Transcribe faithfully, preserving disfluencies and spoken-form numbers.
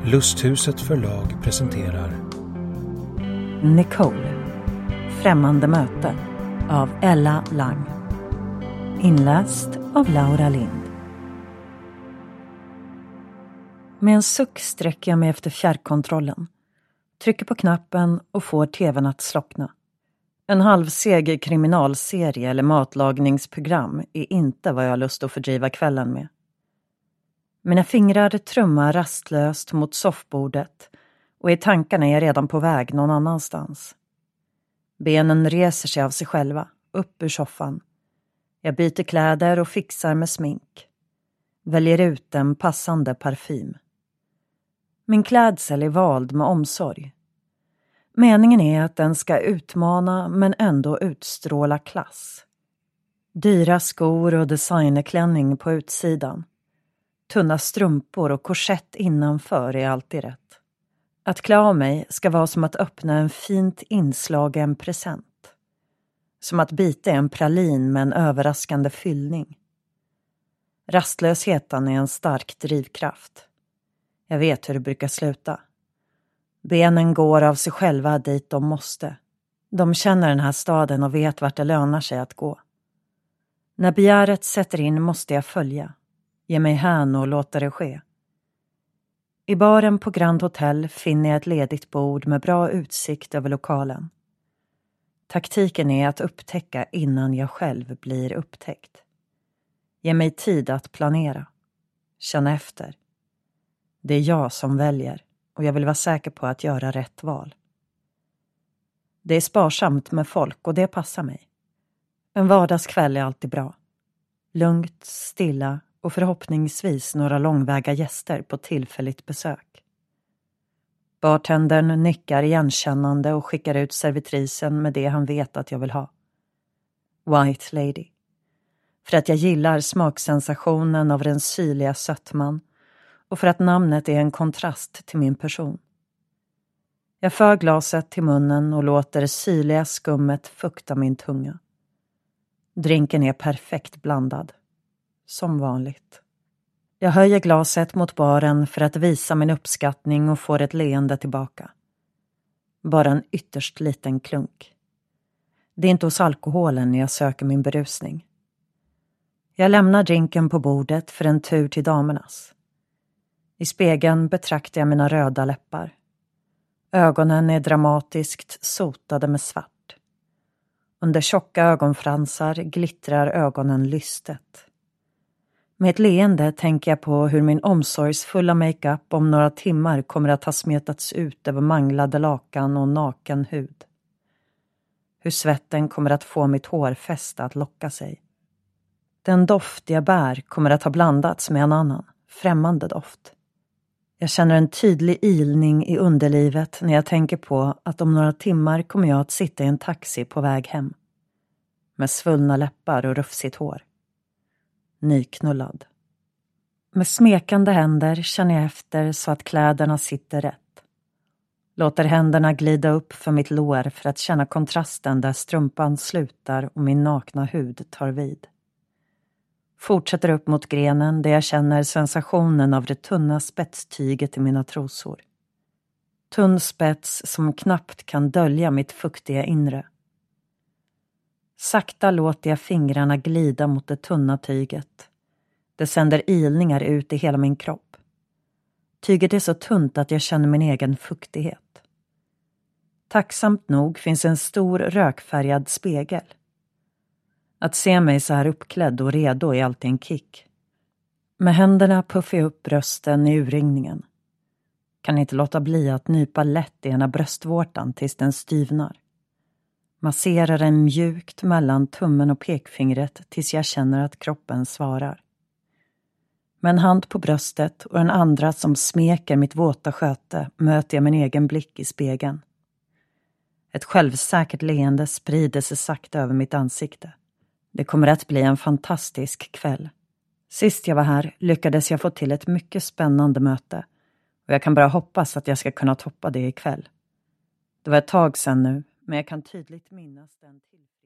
Lusthuset förlag presenterar Nicole, Främmande möte av Ella Lang. Inläst av Laura Lind. Med en suck sträcker jag mig efter fjärrkontrollen. Trycker på knappen och får tvn att slockna. En halvseg kriminalserie eller matlagningsprogram är inte vad jag har lust att fördriva kvällen med. Mina fingrar trummar rastlöst mot soffbordet och i tankarna är jag redan på väg någon annanstans. Benen reser sig av sig själva, upp ur soffan. Jag byter kläder och fixar med smink. Väljer ut en passande parfym. Min klädsel är vald med omsorg. Meningen är att den ska utmana men ändå utstråla klass. Dyra skor och designerklänning på utsidan. Tunna strumpor och korsett innanför är alltid rätt. Att klä av mig ska vara som att öppna en fint inslagen present. Som att bita en pralin med en överraskande fyllning. Rastlösheten är en stark drivkraft. Jag vet hur det brukar sluta. Benen går av sig själva dit de måste. De känner den här staden och vet vart det lönar sig att gå. När begäret sätter in måste jag följa. Ge mig hän och låta det ske. I baren på Grand Hotel finner jag ett ledigt bord med bra utsikt över lokalen. Taktiken är att upptäcka innan jag själv blir upptäckt. Ge mig tid att planera. Känna efter. Det är jag som väljer och jag vill vara säker på att göra rätt val. Det är sparsamt med folk och det passar mig. En vardagskväll är alltid bra. Lugnt, stilla och förhoppningsvis några långväga gäster på tillfälligt besök. Bartendern nickar igenkännande och skickar ut servitrisen med det han vet att jag vill ha. White Lady. För att jag gillar smaksensationen av den syrliga sötman och för att namnet är en kontrast till min person. Jag för glaset till munnen och låter det syrliga skummet fukta min tunga. Drinken är perfekt blandad. Som vanligt. Jag höjer glaset mot baren för att visa min uppskattning och får ett leende tillbaka. Bara en ytterst liten klunk. Det är inte hos alkoholen när jag söker min berusning. Jag lämnar drinken på bordet för en tur till damernas. I spegeln betraktar jag mina röda läppar. Ögonen är dramatiskt sotade med svart. Under tjocka ögonfransar glittrar ögonen lystet. Med ett leende tänker jag på hur min omsorgsfulla makeup om några timmar kommer att ha smetats ut över manglade lakan och naken hud. Hur svetten kommer att få mitt hårfäste att locka sig. Den doft jag bär kommer att ha blandats med en annan, främmande doft. Jag känner en tydlig ilning i underlivet när jag tänker på att om några timmar kommer jag att sitta i en taxi på väg hem. Med svullna läppar och rufsigt hår. Nyknullad. Med smekande händer känner jag efter så att kläderna sitter rätt. Låter händerna glida upp för mitt lår för att känna kontrasten där strumpan slutar och min nakna hud tar vid. Fortsätter upp mot grenen där jag känner sensationen av det tunna spetstyget i mina trosor. Tunn spets som knappt kan dölja mitt fuktiga inre. Sakta låter jag fingrarna glida mot det tunna tyget. Det sänder ilningar ut i hela min kropp. Tyget är så tunt att jag känner min egen fuktighet. Tacksamt nog finns en stor rökfärgad spegel. Att se mig så här uppklädd och redo är alltid en kick. Med händerna puffar jag upp brösten i urringningen. Kan inte låta bli att nypa lätt i ena bröstvårtan tills den styvnar. Masserar den mjukt mellan tummen och pekfingret tills jag känner att kroppen svarar. Med en hand på bröstet och den andra som smeker mitt våta sköte möter jag min egen blick i spegeln. Ett självsäkert leende sprider sig sakta över mitt ansikte. Det kommer att bli en fantastisk kväll. Sist jag var här lyckades jag få till ett mycket spännande möte. Och jag kan bara hoppas att jag ska kunna toppa det ikväll. Det var ett tag sedan nu, men jag kan tydligt minnas den tillfället.